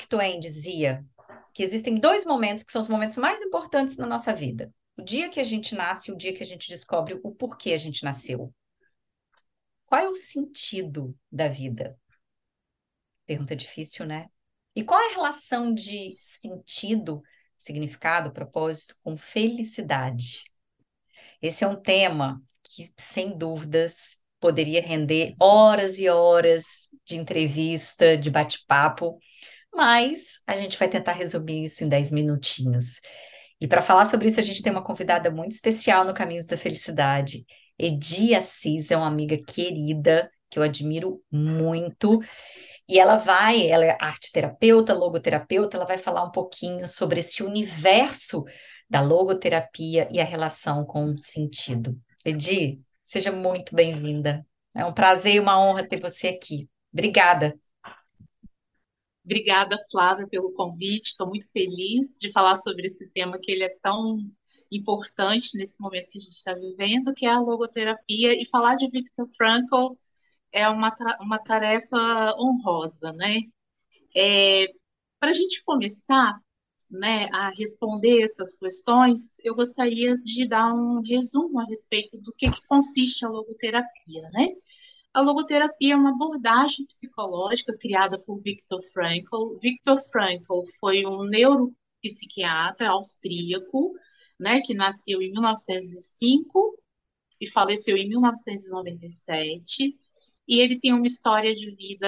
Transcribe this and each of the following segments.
Mark Twain dizia que existem dois momentos que são os momentos mais importantes na nossa vida. O dia que a gente nasce e o dia que a gente descobre o porquê a gente nasceu. Qual é o sentido da vida? Pergunta difícil, né? E qual é a relação de sentido, significado, propósito com felicidade? Esse é um tema que, sem dúvidas, poderia render horas e horas de entrevista, de bate-papo, mas a gente vai tentar resumir isso em 10 minutinhos. E para falar sobre isso, a gente tem uma convidada muito especial no Caminhos da Felicidade. Edi Assis é uma amiga querida, que eu admiro muito. E ela é arte terapeuta, logoterapeuta, ela vai falar um pouquinho sobre esse universo da logoterapia e a relação com o sentido. Edi, seja muito bem-vinda. É um prazer e uma honra ter você aqui. Obrigada. Obrigada, Flávia, pelo convite. Estou muito feliz de falar sobre esse tema que ele é tão importante nesse momento que a gente está vivendo, que é a logoterapia. E falar de Viktor Frankl é uma tarefa honrosa, né? Para a gente começar, né, a responder essas questões, eu gostaria de dar um resumo a respeito do que consiste a logoterapia, né? A logoterapia é uma abordagem psicológica criada por Viktor Frankl. Viktor Frankl foi um neuropsiquiatra austríaco, né, que nasceu em 1905 e faleceu em 1997. E ele tem uma história de vida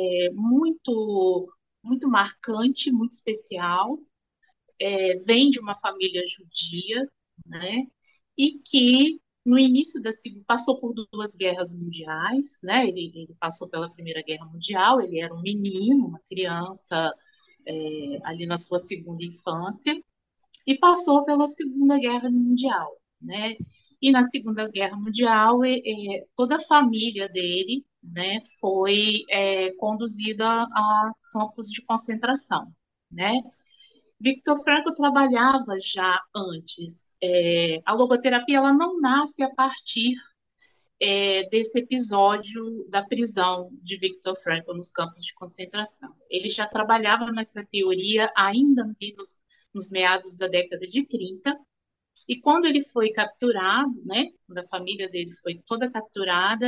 muito marcante, muito especial. Vem de uma família judia, né? E que no início da passou por duas guerras mundiais, né? Ele passou pela Primeira Guerra Mundial, ele era um menino, uma criança ali na sua segunda infância, e passou pela Segunda Guerra Mundial, né? E na Segunda Guerra Mundial, toda a família dele, né, foi conduzida a campos de concentração, né? Viktor Frankl trabalhava já antes. A logoterapia ela não nasce a partir desse episódio da prisão de Viktor Frankl nos campos de concentração. Ele já trabalhava nessa teoria ainda nos meados da década de 30, e quando ele foi capturado, né, quando a família dele foi toda capturada,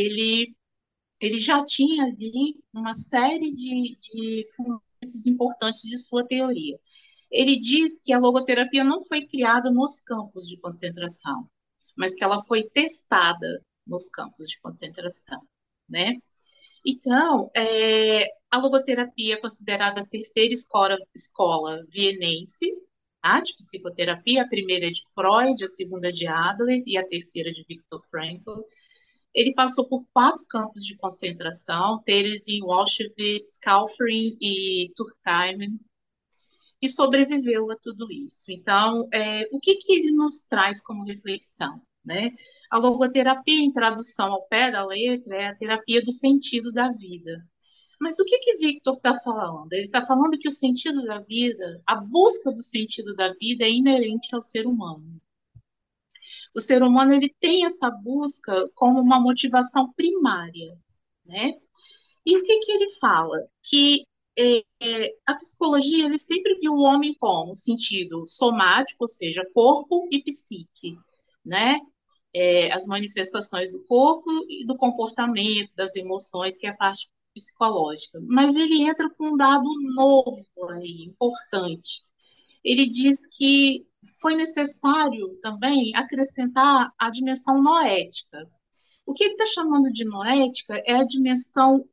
ele já tinha ali uma série de fundamentos importantes de sua teoria. Ele diz que a logoterapia não foi criada nos campos de concentração, mas que ela foi testada nos campos de concentração, né? Então, a logoterapia é considerada a terceira escola vienense, tá, de psicoterapia. A primeira é de Freud, a segunda é de Adler e a terceira é de Viktor Frankl. Ele passou por 4 campos de concentração, Terezin, Auschwitz, Kaufering e Turkheim, e sobreviveu a tudo isso. Então, o que ele nos traz como reflexão? Né? A logoterapia, em tradução ao pé da letra, é a terapia do sentido da vida. Mas o que Victor está falando? Ele está falando que o sentido da vida, a busca do sentido da vida é inerente ao ser humano. O ser humano ele tem essa busca como uma motivação primária, né? E o que ele fala? Que a psicologia ele sempre viu o homem como sentido somático, ou seja, corpo e psique, né? As manifestações do corpo e do comportamento, das emoções, que é a parte psicológica. Mas ele entra com um dado novo aí, importante. Ele diz que foi necessário também acrescentar a dimensão noética. O que ele está chamando de noética é a dimensão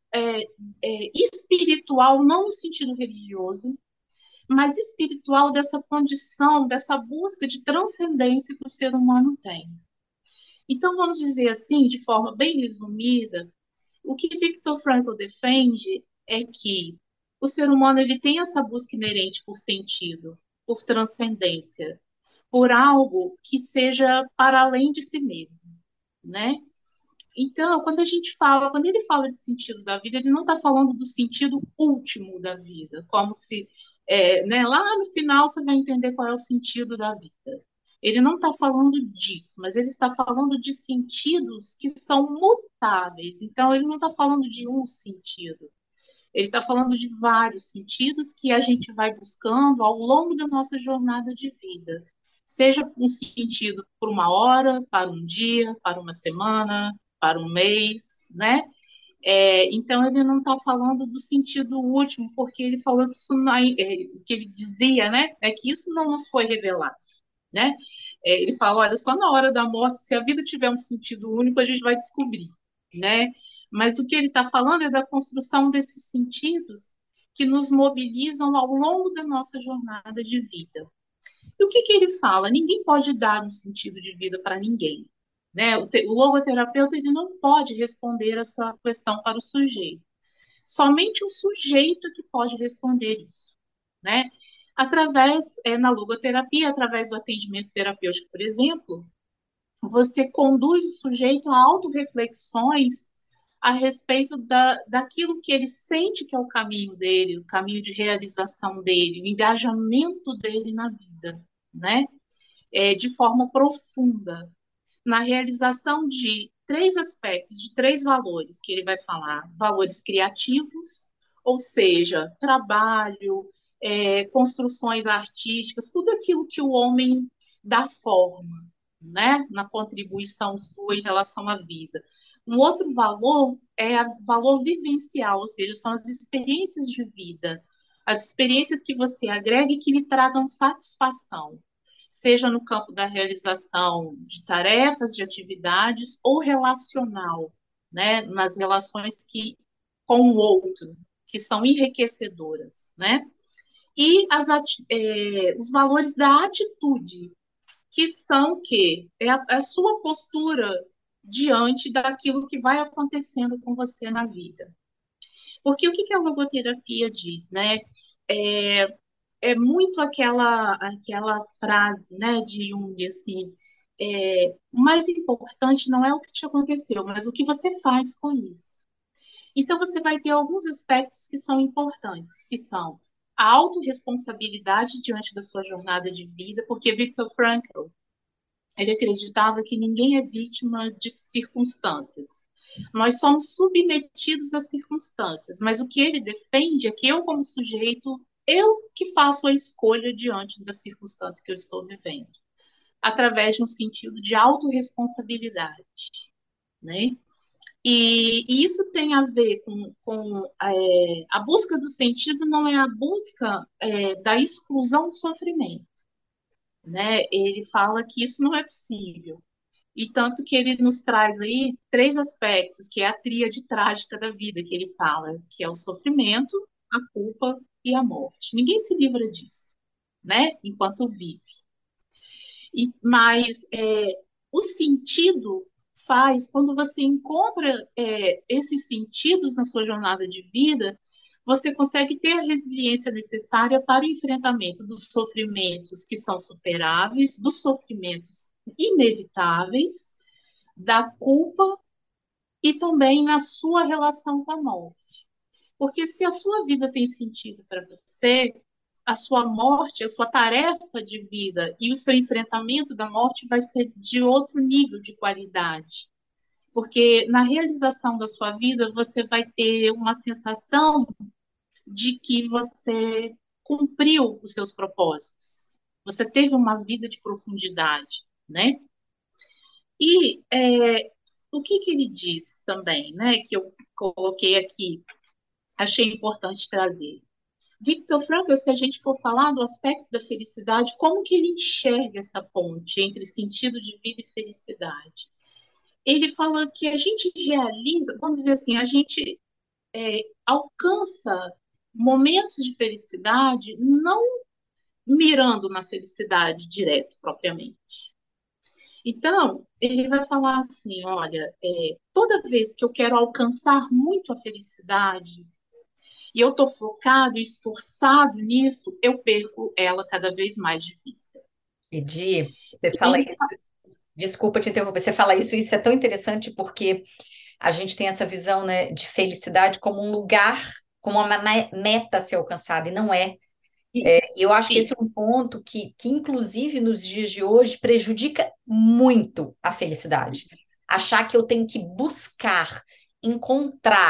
espiritual, não no sentido religioso, mas espiritual dessa condição, dessa busca de transcendência que o ser humano tem. Então, vamos dizer assim, de forma bem resumida, o que Viktor Frankl defende é que o ser humano ele tem essa busca inerente por sentido, por transcendência, por algo que seja para além de si mesmo, né? Então, quando ele fala de sentido da vida, ele não está falando do sentido último da vida, como se, né, lá no final você vai entender qual é o sentido da vida. Ele não está falando disso, mas ele está falando de sentidos que são mutáveis. Então, ele não está falando de um sentido. Ele está falando de vários sentidos que a gente vai buscando ao longo da nossa jornada de vida. Seja um sentido por uma hora, para um dia, para uma semana, para um mês, né? Então ele não está falando do sentido último, porque ele falou que isso não, o que ele dizia, né, é que isso não nos foi revelado, né? Ele fala, olha, só na hora da morte, se a vida tiver um sentido único, a gente vai descobrir, né? Mas o que ele está falando é da construção desses sentidos que nos mobilizam ao longo da nossa jornada de vida. E o que, que ele fala? Ninguém pode dar um sentido de vida para ninguém. Né? O logoterapeuta ele não pode responder essa questão para o sujeito. Somente o sujeito que pode responder isso. Né? Na logoterapia, através do atendimento terapêutico, por exemplo, você conduz o sujeito a autorreflexões a respeito daquilo que ele sente que é o caminho dele, o caminho de realização dele, o engajamento dele na vida, né? De forma profunda, na realização de três aspectos, de três valores que ele vai falar: valores criativos, ou seja, trabalho, construções artísticas, tudo aquilo que o homem dá forma, né, na contribuição sua em relação à vida. Um outro valor é o valor vivencial, ou seja, são as experiências de vida, as experiências que você agrega e que lhe tragam satisfação, seja no campo da realização de tarefas, de atividades, ou relacional, né, nas relações com o outro, que são enriquecedoras, né? E os valores da atitude, que são a sua postura diante daquilo que vai acontecendo com você na vida. Porque o que a logoterapia diz, né? É, muito aquela frase, né, de Jung, assim, o mais importante não é o que te aconteceu, mas o que você faz com isso. Então, você vai ter alguns aspectos que são importantes, que são a autorresponsabilidade diante da sua jornada de vida, porque Viktor Frankl, ele acreditava que ninguém é vítima de circunstâncias. Nós somos submetidos às circunstâncias, mas o que ele defende é que eu, como sujeito, eu que faço a escolha diante da circunstância que eu estou vivendo, através de um sentido de autorresponsabilidade, né? E isso tem a ver com a busca do sentido, não é a busca da exclusão do sofrimento, né? Ele fala que isso não é possível. E tanto que ele nos traz aí três aspectos, que é a tríade trágica da vida que ele fala, que é o sofrimento, a culpa e a morte. Ninguém se livra disso, né? Enquanto vive. Mas o sentido faz, quando você encontra esses sentidos na sua jornada de vida, você consegue ter a resiliência necessária para o enfrentamento dos sofrimentos que são superáveis, dos sofrimentos inevitáveis, da culpa e também na sua relação com a morte. Porque se a sua vida tem sentido para você, a sua morte, a sua tarefa de vida e o seu enfrentamento da morte vai ser de outro nível de qualidade. Porque na realização da sua vida, você vai ter uma sensação de que você cumpriu os seus propósitos. Você teve uma vida de profundidade, né? E o que ele diz também, né? Que eu coloquei aqui, achei importante trazer. Viktor Frankl, se a gente for falar do aspecto da felicidade, como que ele enxerga essa ponte entre sentido de vida e felicidade? Ele fala que a gente realiza, vamos dizer assim, a gente alcança momentos de felicidade não mirando na felicidade direto, propriamente. Então, ele vai falar assim, olha, toda vez que eu quero alcançar muito a felicidade, e eu estou focado e esforçado nisso, eu perco ela cada vez mais de vista. E Di, você fala Ele, isso, desculpa te interromper, você fala isso, isso é tão interessante porque a gente tem essa visão, né, de felicidade como um lugar, como uma meta a ser alcançada, e não é. isso, E eu acho que esse é isso, um ponto que, inclusive, nos dias de hoje, prejudica muito a felicidade. Achar que eu tenho que buscar, encontrar,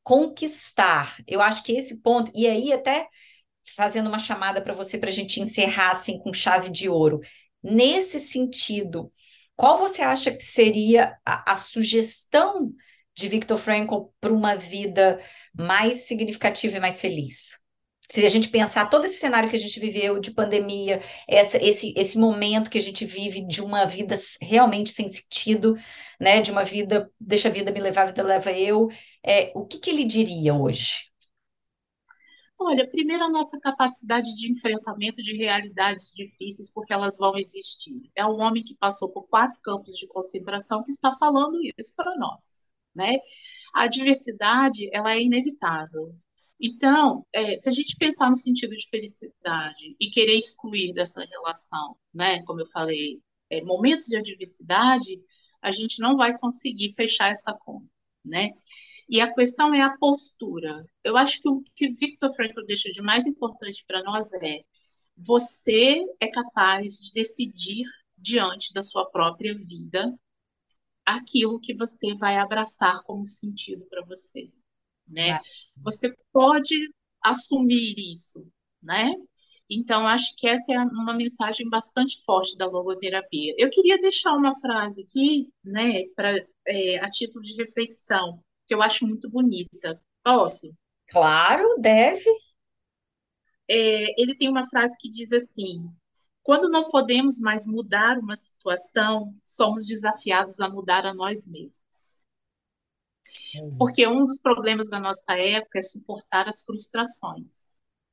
conquistar. Eu acho que esse ponto, e aí até fazendo uma chamada para você para a gente encerrar assim com chave de ouro. Nesse sentido, qual você acha que seria a sugestão de Viktor Frankl para uma vida mais significativa e mais feliz? Se a gente pensar todo esse cenário que a gente viveu de pandemia, esse momento que a gente vive de uma vida realmente sem sentido, né? De uma vida, deixa a vida me levar, a vida leva eu. O que que ele diria hoje? Olha, primeiro a nossa capacidade de enfrentamento de realidades difíceis, porque elas vão existir. É um homem que passou por 4 campos de concentração que está falando isso para nós, né? A diversidade, ela é inevitável. Então, se a gente pensar no sentido de felicidade e querer excluir dessa relação, né? Como eu falei, momentos de adversidade, a gente não vai conseguir fechar essa conta, né? E a questão é a postura. Eu acho que o que Viktor Frankl deixa de mais importante para nós é: você é capaz de decidir diante da sua própria vida aquilo que você vai abraçar como sentido para você, né? Você pode assumir isso, né? Então, acho que essa é uma mensagem bastante forte da logoterapia. Eu queria deixar uma frase aqui, né, a título de reflexão, que eu acho muito bonita. Posso? Claro, deve. Ele tem uma frase que diz assim: quando não podemos mais mudar uma situação, somos desafiados a mudar a nós mesmos. Porque um dos problemas da nossa época é suportar as frustrações.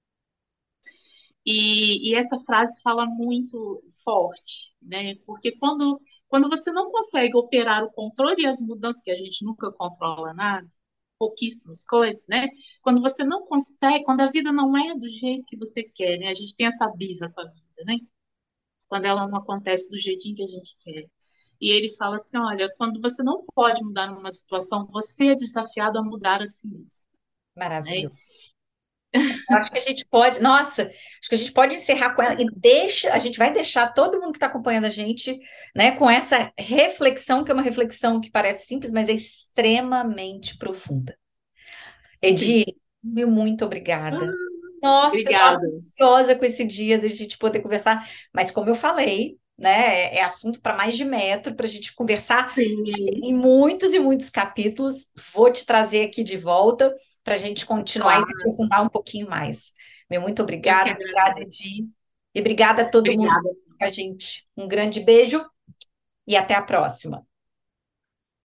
E essa frase fala muito forte, né? Porque quando você não consegue operar o controle e as mudanças, que a gente nunca controla nada, pouquíssimas coisas, né? Quando você não consegue, quando a vida não é do jeito que você quer, né? A gente tem essa birra com a vida, né? Quando ela não acontece do jeitinho que a gente quer. E ele fala assim: olha, quando você não pode mudar numa situação, você é desafiado a mudar a si mesmo, né? Maravilhoso. Acho que a gente pode, nossa, acho que a gente pode encerrar com ela e deixa, a gente vai deixar todo mundo que está acompanhando a gente, né, com essa reflexão, que é uma reflexão que parece simples, mas é extremamente profunda. Sim. Edi, meu muito obrigada. Nossa, eu estava Obrigada. ansiosa com esse dia da gente poder conversar, mas como eu falei, né, é assunto para mais de metro para a gente conversar assim, Sim, em muitos e muitos capítulos. Vou te trazer aqui de volta para a gente continuar e se claro. aprofundar um pouquinho mais. Meu muito Eu que obrigada, agradeço. Edi, e obrigada a todo mundo Obrigada. com a gente. Um grande beijo e até a próxima.